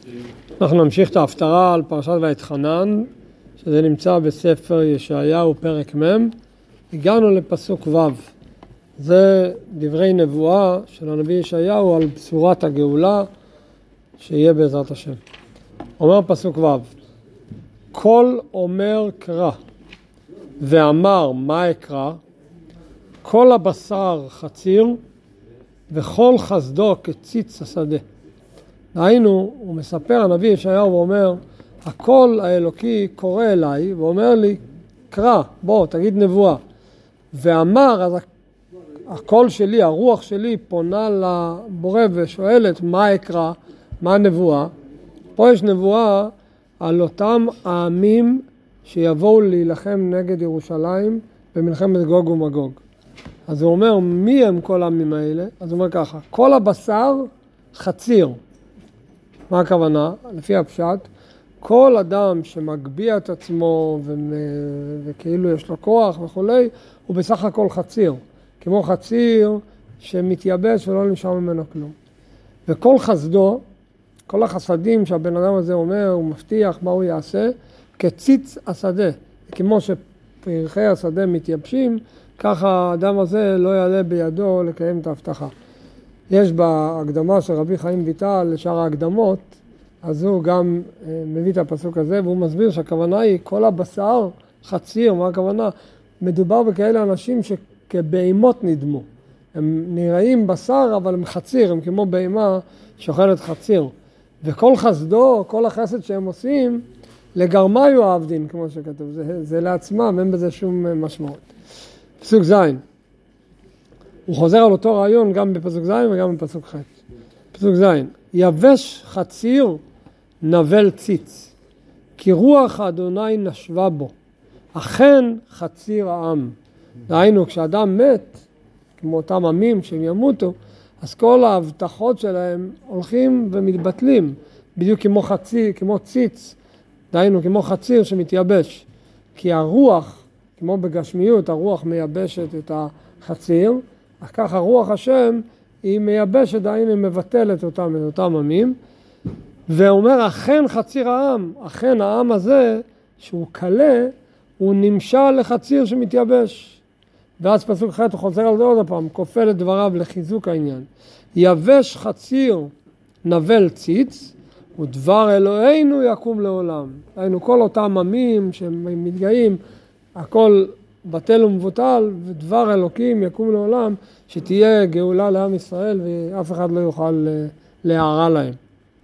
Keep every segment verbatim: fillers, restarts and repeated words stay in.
אנחנו נמשיך את ההפטרה על פרשת ואתחנן, שזה נמצא בספר ישעיהו פרק מ'. הגענו לפסוק ו'. זה דברי נבואה של הנביא ישעיהו על בשורת הגאולה שיהיה בעזרת השם. אומר פסוק ו': כל אומר קרא ואמר מה אקרא, כל הבשר חציר וכל חסדו כציץ השדה. דהיינו, הוא מספר, הנביא ישעיהו ואומר, הקול האלוקי קורא אליי ואומר לי, קרא, בוא, תגיד נבואה. ואמר, אז הקול שלי, הרוח שלי פונה לבורא ושואלת מה אקרא, מה הנבואה. פה יש נבואה על אותם העמים שיבואו להילחם נגד ירושלים במלחמת גוג ומגוג. אז הוא אומר, מי הם כל העמים האלה? אז הוא אומר ככה, כל הבשר חציר. מה הכוונה? לפי הפשט, כל אדם שמגביע את עצמו ו... וכאילו יש לו כוח וכולי, הוא בסך הכל חציר. כמו חציר שמתייבש ולא נשאר ממנו כלום. וכל חסדו, כל החסדים שהבן אדם הזה אומר, הוא מבטיח מה הוא יעשה, כציץ השדה. כמו שפרחי השדה מתייבשים, ככה האדם הזה לא יעלה בידו לקיים את ההבטחה. יש בהקדמה של רבי חיים ויטל לשאר ההקדמות, אז הוא גם מביא את הפסוק הזה, והוא מסביר שהכוונה היא כל הבשר חציר. מה הכוונה? מדובר בכאלה אנשים שכבהימות נדמו. הם נראים בשר, אבל הם חציר, הם כמו בהימה שאוכלת חציר. וכל חסדו, כל החסד שהם עושים, לגרמיו העבדין, כמו שכתוב. זה, זה לעצמם, אין בזה שום משמעות. פסוק ז'. הוא חוזר על אותו רעיון גם בפסוק ז' וגם בפסוק ח'. פסוק ז'. יבש חציר נבל ציץ, כי רוח אדוני נשבה בו, אכן חציר העם. דהיינו, כשאדם מת, כמו אותם עמים שהם ימותו, אז כל ההבטחות שלהם הולכים ומתבטלים, בדיוק כמו חציר, כמו ציץ, דהיינו כמו חציר שמתייבש. כי הרוח, כמו בגשמיות, הרוח מייבשת את החציר, אך כך הרוח השם היא מייבשת, דהיינו היא מבטלת אותם, את אותם עמים. ואומר, אכן חציר העם, אכן העם הזה, שהוא קלה, הוא נמשל לחציר שמתייבש. ואז פסוק ח' הוא חוזר על זה עוד הפעם, כופל את דבריו לחיזוק העניין. יבש חציר נבל ציץ, ודבר אלוהינו יקום לעולם. היינו כל אותם עמים שמתגאים, הכל בטל ומבוטל, ודבר אלוקים יקום לעולם, שתהיה גאולה לעם ישראל ואף אחד לא יוכל להערה להם.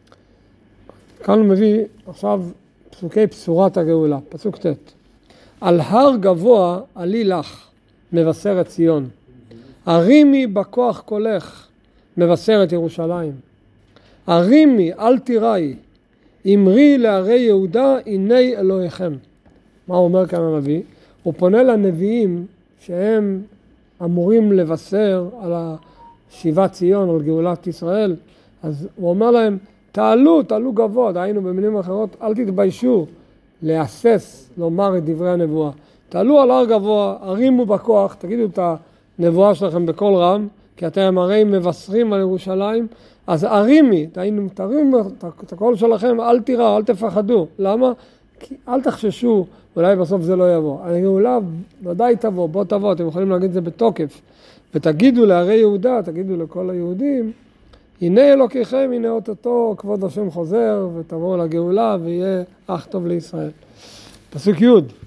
כאן הוא מביא עכשיו פסוקי בשורת הגאולה, פסוק ט'. על הר גבוה עלי לך, מבשרת ציון. הרימי בכוח קולך, מבשרת ירושלים. הרימי אל תיראי, אמרי לערי יהודה, הנה אלוהיכם. מה הוא אומר כאן הנביא? הוא פונה לנביאים שהם אמורים לבשר על שיבת ציון, על גאולת ישראל. אז הוא אומר להם, תעלו, תעלו גבוה. דהיינו במילים אחרות, אל תתביישו להסס, לומר את דברי הנבואה. תעלו על הר גבוה, הרימו בכוח, תגידו את הנבואה שלכם בקול רם, כי אתם הרי מבשרים על ירושלים. אז הרימי, דהיינו, תרימו את הקול שלכם, אל תיראו, אל תפחדו. למה? כי אל תחששו, אולי בסוף זה לא יבוא. הגאולה ודאי תבוא, בוא תבוא, אתם יכולים להגיד את זה בתוקף. ותגידו להרי יהודה, תגידו לכל היהודים, הנה אלוקיכם, הנה אותו כבוד השם חוזר, ותבואו לגאולה, ויהיה אך טוב לישראל. פסוק י'.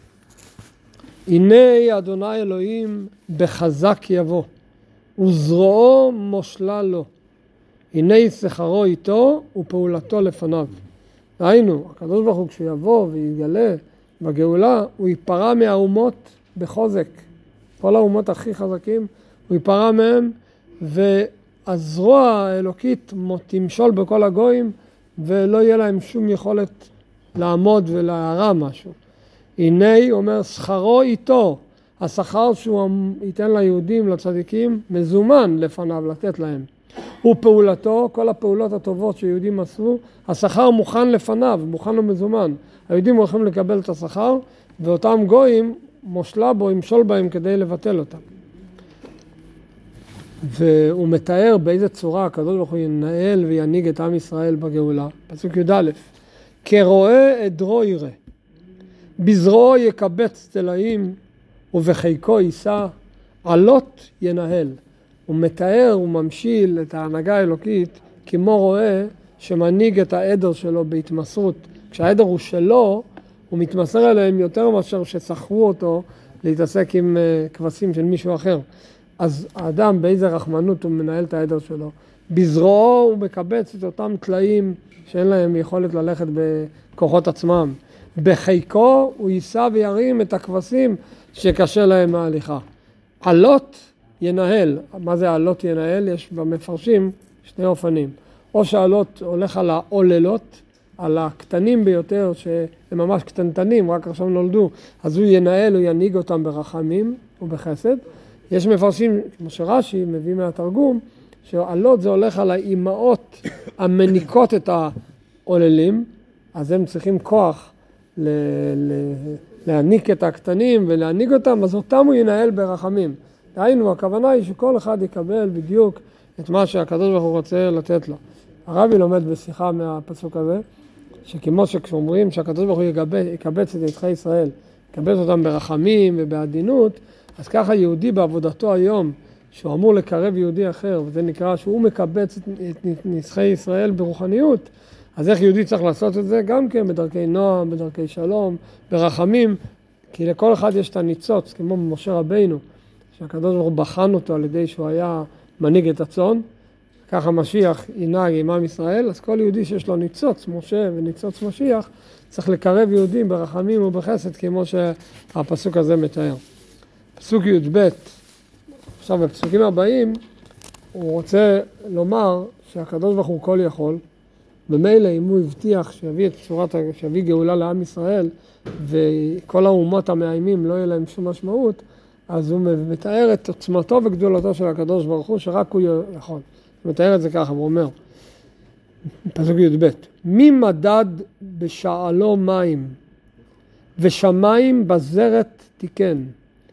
הנה אדוני אלוהים בחזק יבוא, וזרועו מושלה לו. הנה שכרו איתו, ופעולתו לפניו. דהיינו, הקדוש ברוך הוא כשיבוא ויגלה בגאולה, הוא ייפרע מהאומות בחוזק. כל האומות הכי חזקים, הוא ייפרע מהם, והזרוע האלוקית תמשול בכל הגויים, ולא יהיה להם שום יכולת לעמוד ולהרע משהו. הנה, אומר, שכרו איתו, השכר שהוא ייתן ליהודים, לצדיקים, מזומן לפניו לתת להם. ופעולתו, כל הפעולות הטובות שיהודים עשו, השכר מוכן לפניו, מוכן ומזומן. היהודים הולכים לקבל את השכר, ואותם גויים מושלה בו, ימשול בהם כדי לבטל אותם. והוא מתאר באיזה צורה הקדוש ברוך הוא ינהל וינהיג את עם ישראל בגאולה. פסוק י"א, כרואה עדרו יראה, בזרועו יקבץ צלעים ובחיקו יישא, עלות ינהל. הוא מתאר, הוא ממשיל את ההנהגה האלוקית כמו רואה שמנהיג את העדר שלו בהתמסרות. כשהעדר הוא שלו, הוא מתמסר אליהם יותר מאשר שסחרו אותו להתעסק עם כבשים של מישהו אחר. אז האדם באיזה רחמנות הוא מנהל את העדר שלו. בזרועו הוא מקבץ את אותם טלאים שאין להם יכולת ללכת בכוחות עצמם. בחיקו הוא יישא וירים את הכבשים שקשה להם ההליכה. עלות ינהל. מה זה עלות ינהל? יש במפרשים שני אופנים. או שעלות הולך על העוללות, על הקטנים ביותר שהם ממש קטנטנים, רק עכשיו נולדו, אז הוא ינהל, הוא ינהיג אותם ברחמים ובחסד. יש מפרשים, כמו שרש"י מביא מהתרגום, שעלות זה הולך על האימהות המניקות את העוללים, אז הם צריכים כוח ל- ל- להניק את הקטנים ולהניג אותם, אז אותם הוא ינהל ברחמים. דהיינו, הכוונה היא שכל אחד יקבל בדיוק את מה שהקדוש ברוך הוא רוצה לתת לו. הרבי לומד בשיחה מהפסוק הזה, שכמו שכשאומרים שהקדוש ברוך הוא יקבץ את נדחי ישראל, יקבץ אותם ברחמים ובעדינות, אז ככה יהודי בעבודתו היום, שהוא אמור לקרב יהודי אחר, וזה נקרא שהוא מקבץ את נדחי ישראל ברוחניות, אז איך יהודי צריך לעשות את זה? גם כן בדרכי נועם, בדרכי שלום, ברחמים, כי לכל אחד יש את הניצוץ, כמו משה רבינו, שהקדוש ברוך הוא בחן אותו על ידי שהוא היה מנהיג את הצאן, ככה משיח ינהג עם עם ישראל, אז כל יהודי שיש לו ניצוץ, משה וניצוץ משיח, צריך לקרב יהודים ברחמים ובחסד, כמו שהפסוק הזה מתאר. פסוק י"ב, עכשיו בפסוקים הבאים, הוא רוצה לומר שהקדוש ברוך הוא כל יכול, במילא אם הוא הבטיח שיביא את צורת, שיביא גאולה לעם ישראל, וכל האומות המאיימים לא יהיה להם שום משמעות, אז הוא מתאר את עוצמתו וגדולתו של הקדוש ברוך הוא, שרק הוא יכול. הוא מתאר את זה ככה, הוא אומר, פסוק י"ב, מי מדד בשעלו מים, ושמיים בזרת תיקן,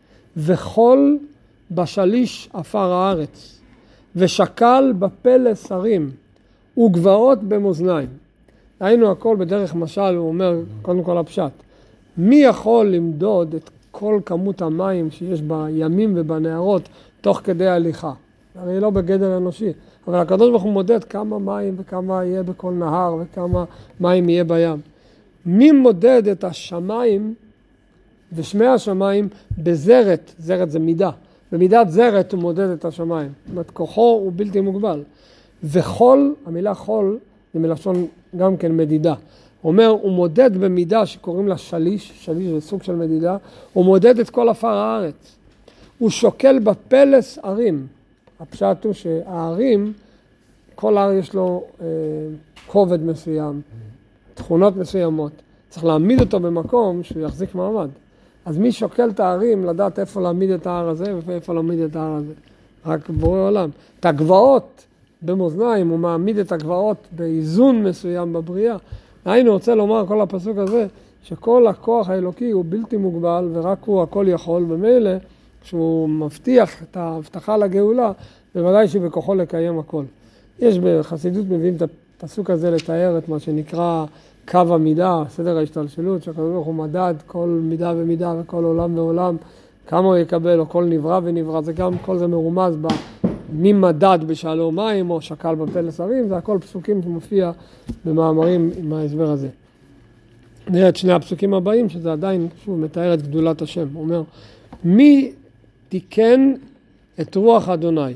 וחול בשליש אפר הארץ, ושקל בפלס הרים, וגבעות במאזניים. היינו הכל בדרך משל, הוא אומר, קודם כל הפשט, מי יכול למדוד את כל כמות המים שיש בימים ובנהרות תוך כדי הליכה? הרי לא בגדר אנושי, אבל הקדוש ברוך הוא מודד כמה מים וכמה יהיה בכל נהר וכמה מים יהיה בים. מי מודד את השמיים ושמי השמיים בזרת? זרת זה מידה. במידת זרת הוא מודד את השמיים. זאת אומרת, כוחו הוא בלתי מוגבל. וחול, המילה חול זה מלשון גם כן מדידה. הוא אומר, הוא מודד במידה שקוראים לה שליש, שליש זה סוג של מדידה, הוא מודד את כל אפר הארץ. הוא שוקל בפלס ערים. הפשט הוא שהערים, כל הר יש לו אה, כובד מסוים, תכונות מסוימות. צריך להעמיד אותו במקום שהוא יחזיק מעמד. אז מי שוקל את הערים לדעת איפה להעמיד את ההר הזה ואיפה להעמיד את ההר הזה? רק בורא עולם. את הגבעות במאזניים, הוא מעמיד את הגבעות באיזון מסוים בבריאה. היינו רוצה לומר כל הפסוק הזה, שכל הכוח האלוקי הוא בלתי מוגבל ורק הוא הכל יכול, במילא שהוא מבטיח את ההבטחה לגאולה, בוודאי שבכוחו לקיים הכל. יש בחסידות מביאים את הפסוק הזה לתאר את מה שנקרא קו המידה, סדר ההשתלשלות, שהקדוש ברוך הוא מדד כל מידה ומידה וכל עולם ועולם, כמה הוא יקבל, או כל נברא ונברא, זה גם כל זה מרומז ב... מי מדד בשעלו מים או שקל בפלס הרים, זה הכל פסוקים שמופיע במאמרים עם ההסבר הזה. נראה את שני הפסוקים הבאים, שזה עדיין, שוב, מתאר את גדולת השם. הוא אומר, מי תיקן את רוח אדוני,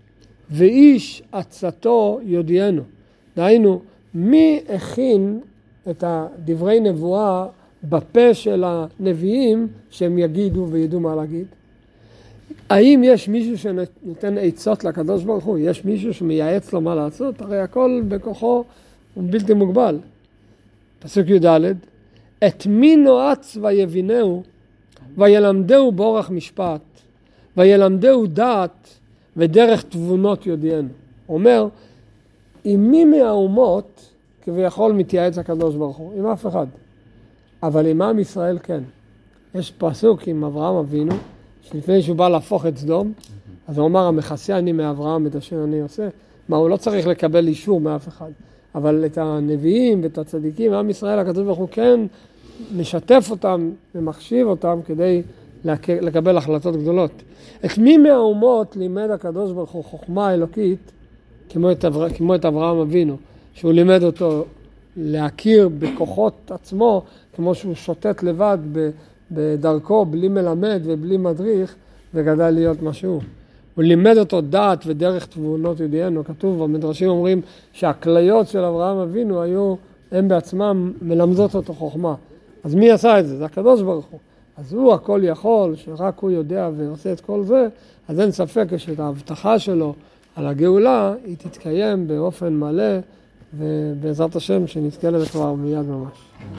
ואיש עצתו יודיענו. דהיינו, מי הכין את דברי נבואה בפה של הנביאים, שהם יגידו וידעו מה להגיד? האם יש מישהו שנותן עצות לקדוש ברוך הוא? יש מישהו שמייעץ לו מה לעשות? הרי הכל בכוחו הוא בלתי מוגבל. פסוק י"ד, את מי נועץ ויבינהו, וילמדהו באורח משפט, וילמדהו דעת, ודרך תבונות יודיענו. אומר, עם מי מהאומות כביכול מתייעץ הקדוש ברוך הוא? עם אף אחד. אבל עם עם ישראל כן. יש פסוק עם אברהם אבינו, שלפני שהוא בא להפוך את סדום, אז הוא אמר, המכסה אני מאברהם את אשר אני עושה. מה, הוא לא צריך לקבל אישור מאף אחד. אבל את הנביאים ואת הצדיקים, עם ישראל, הקדוש ברוך הוא כן משתף אותם ומחשיב אותם כדי לקבל החלטות גדולות. את מי מהאומות לימד הקדוש ברוך הוא חוכמה אלוקית, כמו את, אבר... כמו את אברהם אבינו, שהוא לימד אותו להכיר בכוחות עצמו, כמו שהוא שוטט לבד בדרכו, בלי מלמד ובלי מדריך, וגדל להיות משהו. הוא לימד אותו דעת ודרך תבונות יודענו. כתוב, המדרשים אומרים שהכליות של אברהם אבינו היו, הם בעצמם מלמדות אותו חוכמה. אז מי עשה את זה? זה הקדוש ברוך הוא. אז הוא הכל יכול, שרק הוא יודע ועושה את כל זה, אז אין ספק שאת ההבטחה שלו על הגאולה, היא תתקיים באופן מלא, ובעזרת השם שנזכה לזה כבר מיד ממש.